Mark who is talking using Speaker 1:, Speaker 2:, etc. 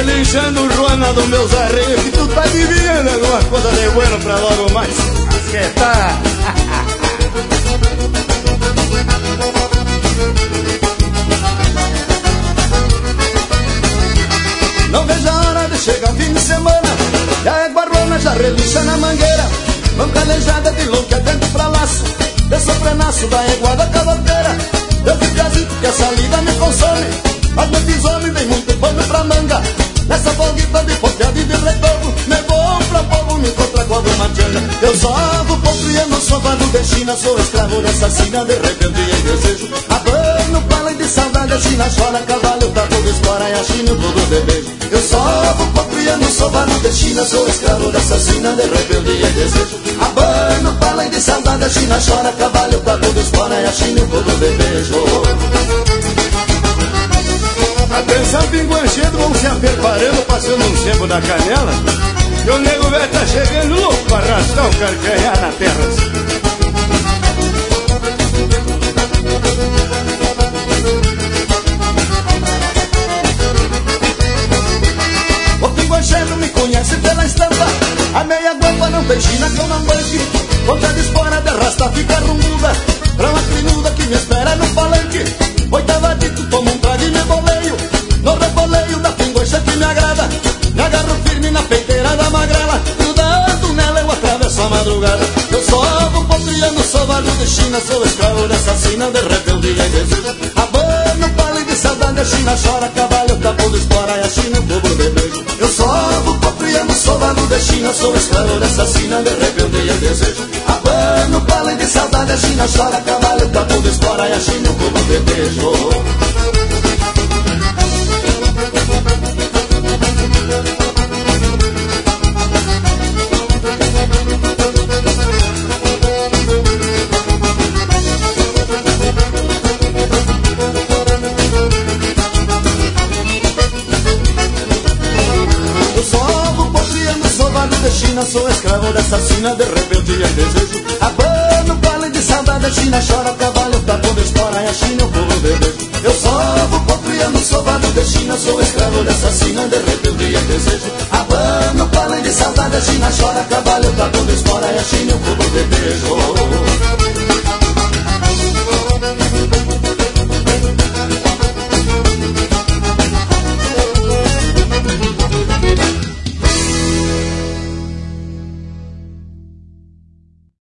Speaker 1: relinchando Joana dos meus arreios, que tu tá adivinhando alguma coisa de bueno pra logo mais. Que tá? Não vejo a hora de chegar fim de semana, e a égua rona já relincha na mangueira. Mão calejada de louca dentro pra laço, desço o frenaço da égua da cavaleira. Eu fico assim porque essa lida me consome, mas meu pisome tem muito pano pra manga. Nessa folguita de poteado e de retorno, me vou pra povo, me encontra com alguma tchanga. Eu só vou potriano, sou vago de China, sou escravo dessa sina de rebelde e desejo. Abano, fala de saudade, a China chora, cavalo, tá todo espora e a China todo de beijo. Eu só vou potriano, sou vago de China, sou escravo dessa sina de rebelde e desejo. Abano, fala de saudade, a China chora, cavalo, tá todo espora e a China todo de beijo. Atenção, pinguanchedo, vão se aperparando, passando um sebo na canela, e o nego velho tá chegando louco pra arrastar o carcanhar na terra. O pinguanchedo me conhece pela estampa, a meia guampa não tem China que eu não banque. Conta de espora de arrasta fica rumbuda, pra uma crinuda que me espera no palanque. Oitava dito, tomo um trago e me boleio, no reboleio da pinguancha que me agrada. Me agarro firme na peiteira da magrela, grudando nela eu atravesso a madrugada. Eu sou vou potriano, sou vago de China, sou escravo dessa sina de rebelde e desejo. Abano, fala de saudade, a China chora, cavalo, tapo de espora e a China o fogo de beijo. Eu sou vou potriano, sou vago de China, sou escravo dessa sina de rebelde e desejo. Abano, fala de saudade, a China chora, cavalo, tapo de espora e a China o fogo de beijo. Sou escravo dessa sina de rebelde e desejo. Abano, vale de saudade, a China chora, cavalo, tá toda espora e a China o povo de beijo. Eu sou vou potriano, sou vago de China, sou escravo dessa sina de rebelde e desejo. Abano, vale de saudade, a China chora, cavalo, tá toda espora e a China o povo de beijo.